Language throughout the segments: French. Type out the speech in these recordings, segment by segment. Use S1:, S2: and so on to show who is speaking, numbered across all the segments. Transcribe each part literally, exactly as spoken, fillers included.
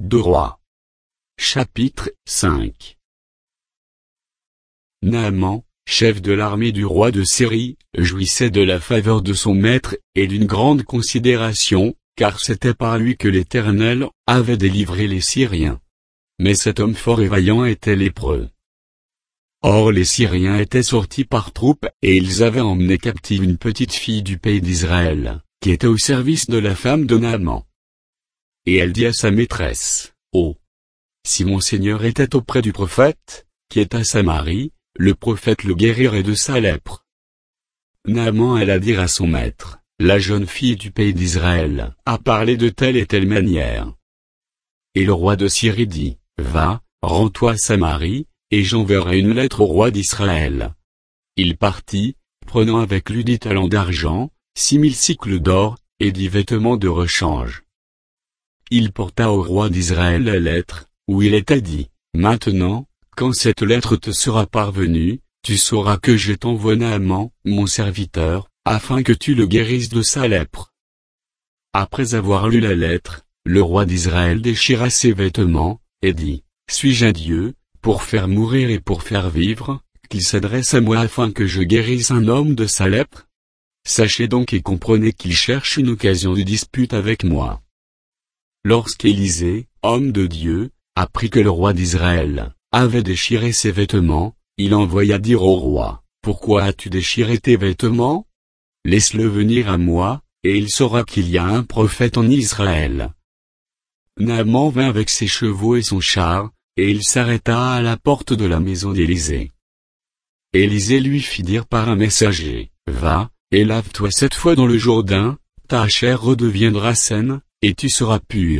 S1: deux Rois. Chapitre cinq. Naaman, chef de l'armée du roi de Syrie, jouissait de la faveur de son maître et d'une grande considération, car c'était par lui que l'Éternel avait délivré les Syriens. Mais cet homme fort et vaillant était lépreux. Or les Syriens étaient sortis par troupes et ils avaient emmené captive une petite fille du pays d'Israël, qui était au service de la femme de Naaman. Et elle dit à sa maîtresse, « Oh! Si mon Seigneur était auprès du prophète, qui est à Samarie, le prophète le guérirait de sa lèpre. » Naaman alla dire à son maître, « La jeune fille du pays d'Israël a parlé de telle et telle manière. » Et le roi de Syrie dit, « Va, rends-toi à Samarie, et j'enverrai une lettre au roi d'Israël. » Il partit, prenant avec lui dix talents d'argent, six mille cycles d'or, et dix vêtements de rechange. Il porta au roi d'Israël la lettre, où il était dit, « Maintenant, quand cette lettre te sera parvenue, tu sauras que je t'envoie Naaman, mon serviteur, afin que tu le guérisses de sa lèpre. » Après avoir lu la lettre, le roi d'Israël déchira ses vêtements, et dit, « Suis-je un Dieu, pour faire mourir et pour faire vivre, qu'il s'adresse à moi afin que je guérisse un homme de sa lèpre? Sachez donc et comprenez qu'il cherche une occasion de dispute avec moi. » Lorsqu'Élisée, homme de Dieu, apprit que le roi d'Israël avait déchiré ses vêtements, il envoya dire au roi, « Pourquoi as-tu déchiré tes vêtements? Laisse-le venir à moi, et il saura qu'il y a un prophète en Israël. » Naaman vint avec ses chevaux et son char, et il s'arrêta à la porte de la maison d'Élisée. Élisée lui fit dire par un messager, « Va, et lave-toi sept fois dans le Jourdain, ta chair redeviendra saine, et tu seras pur. »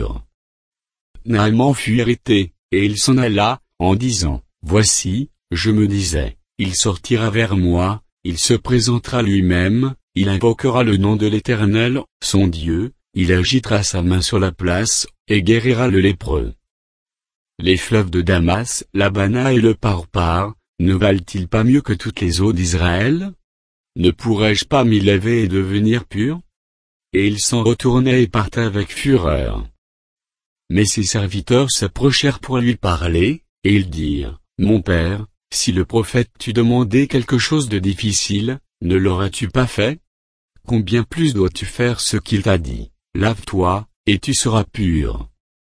S1: Naaman fut irrité, et il s'en alla, en disant, « Voici, je me disais, il sortira vers moi, il se présentera lui-même, il invoquera le nom de l'Éternel, son Dieu, il agitera sa main sur la place, et guérira le lépreux. Les fleuves de Damas, l'Abana et le Parpar, ne valent-ils pas mieux que toutes les eaux d'Israël? Ne pourrais-je pas m'y laver et devenir pur? » Et il s'en retournait et partait avec fureur. Mais ses serviteurs s'approchèrent pour lui parler, et ils dirent, « Mon père, si le prophète t'eût demandé quelque chose de difficile, ne l'auras-tu pas fait? Combien plus dois-tu faire ce qu'il t'a dit, lave-toi, et tu seras pur. »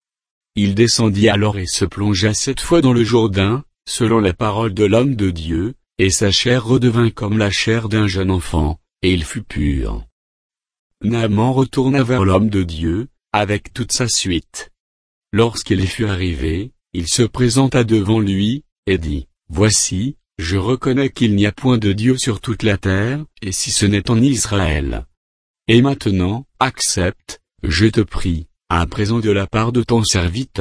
S1: Il descendit alors et se plongea sept fois dans le Jourdain, selon la parole de l'homme de Dieu, et sa chair redevint comme la chair d'un jeune enfant, et il fut pur. Naaman retourna vers l'homme de Dieu, avec toute sa suite. Lorsqu'il y fut arrivé, il se présenta devant lui, et dit, « Voici, je reconnais qu'il n'y a point de Dieu sur toute la terre, et si ce n'est en Israël. Et maintenant, accepte, je te prie, un présent de la part de ton serviteur. »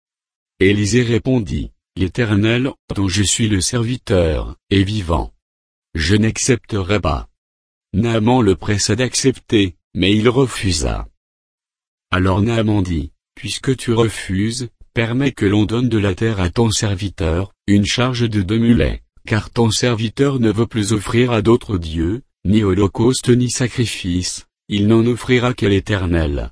S1: Élisée répondit, « L'Éternel, dont je suis le serviteur, est vivant. Je n'accepterai pas. » Naaman le pressa d'accepter, mais il refusa. Alors Naaman dit, « Puisque tu refuses, permets que l'on donne de la terre à ton serviteur, une charge de deux mulets, car ton serviteur ne veut plus offrir à d'autres dieux, ni holocauste ni sacrifice, il n'en offrira qu'à l'Éternel.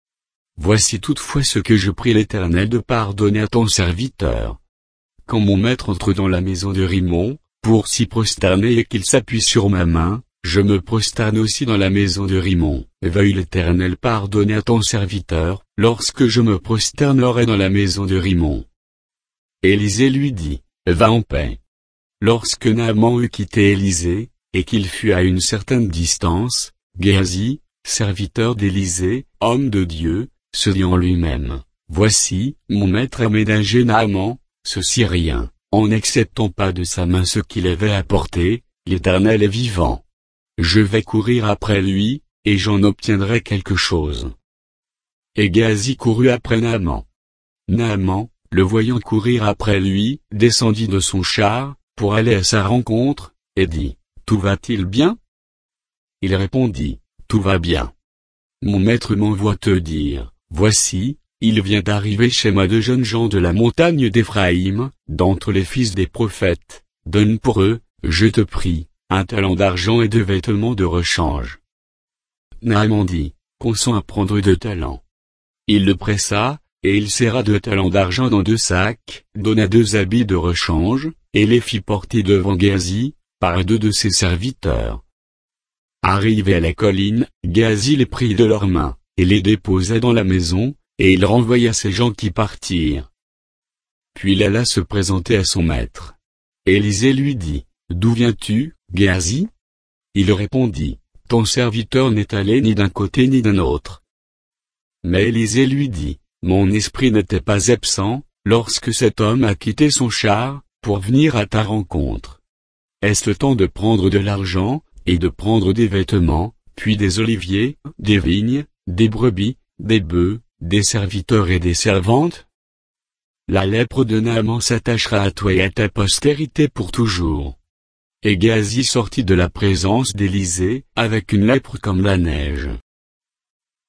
S1: Voici toutefois ce que je prie l'Éternel de pardonner à ton serviteur. Quand mon maître entre dans la maison de Rimon, pour s'y prosterner et qu'il s'appuie sur ma main, je me prosterne aussi dans la maison de Rimon. Veuille l'Éternel pardonner à ton serviteur, lorsque je me prosternerai dans la maison de Rimon. » Élisée lui dit, « Va en paix. » Lorsque Naaman eut quitté Élisée, et qu'il fut à une certaine distance, Géhazi, serviteur d'Élisée, homme de Dieu, se dit en lui-même, « Voici, mon maître a ménagé Naaman, ce Syrien, en n'acceptant pas de sa main ce qu'il avait apporté, l'Éternel est vivant. Je vais courir après lui, et j'en obtiendrai quelque chose. » Et Géhazi courut après Naaman. Naaman, le voyant courir après lui, descendit de son char, pour aller à sa rencontre, et dit, « Tout va-t-il bien? » Il répondit, « Tout va bien. Mon maître m'envoie te dire, voici, il vient d'arriver chez moi deux jeunes gens de la montagne d'Éphraïm, d'entre les fils des prophètes, donne pour eux, je te prie, un talent d'argent et deux vêtements de rechange. » Naaman dit, « Consens à prendre deux talents. » Il le pressa, et il serra deux talents d'argent dans deux sacs, donna deux habits de rechange, et les fit porter devant Géasi, par deux de ses serviteurs. Arrivé à la colline, Géasi les prit de leurs mains, et les déposa dans la maison, et il renvoya ces gens qui partirent. Puis il alla se présenter à son maître. Élisée lui dit, « D'où viens-tu, Géasi ?» Il répondit, « Ton serviteur n'est allé ni d'un côté ni d'un autre. » Mais Élisée lui dit, « Mon esprit n'était pas absent, lorsque cet homme a quitté son char, pour venir à ta rencontre. Est-ce le temps de prendre de l'argent, et de prendre des vêtements, puis des oliviers, des vignes, des brebis, des bœufs, des serviteurs et des servantes? La lèpre de Naaman s'attachera à toi et à ta postérité pour toujours. » Et Géasi sortit de la présence d'Élisée, avec une lèpre comme la neige.